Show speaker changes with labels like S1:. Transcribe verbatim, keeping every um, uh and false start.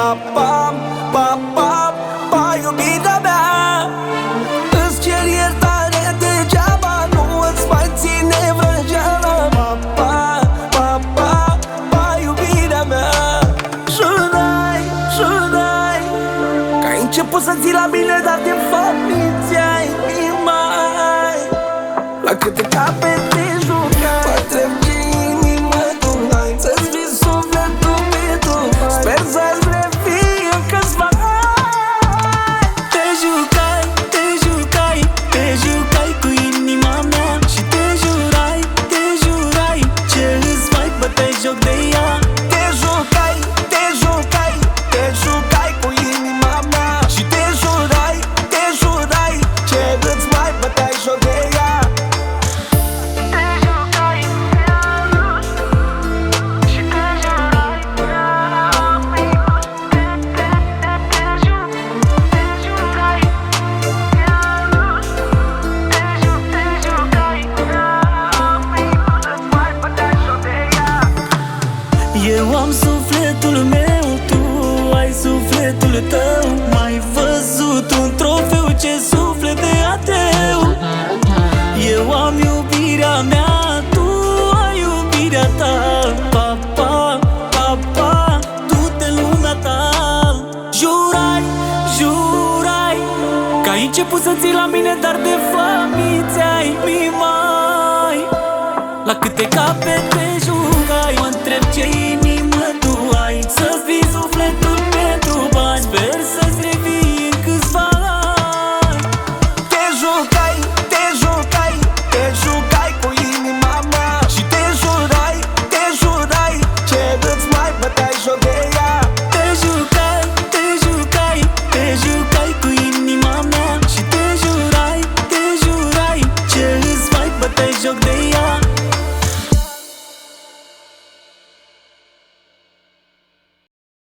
S1: Pa, pa, pa, pa, pa, iubirea mea. Îți cer iertare degeaba, nu îți mai ține vrăjeala. Pa, pa, pa, pa, pa, iubirea mea. Jurai, jurai că ai început să ții la mine, dar de fapt mințeai, mai. La câte capete jucai, mă întreb ce inimă tu ai, să-ți vii sufletul pe tu. Sper să-ți revii în câțiva ani.
S2: Te jucai, te jucai, te jucai cu inima mea. Și te jurai, te jurai, ce îți mai băteai joc de ea.
S1: Te jucai, te jucai, te jucai cu inima mea. Și te jurai, te jurai, ce îți mai băteai joc de ea.
S3: Te jucai, și te jurai, te jucai, te jucai, îți mai băteai joc de ea.
S2: Eu am sufletul meu, tu ai sufletul tău. M-ai văzut un trofeu, ce suflet de ateu. Eu am iubirea mea, tu ai iubirea ta. Pa, pa, pa, pa, du-te în lumea ta. Jurai, jurai că ai început să ții la mine, dar de fapt mi-ți-ai mi mai. La câte capete jucai, mă întreb ce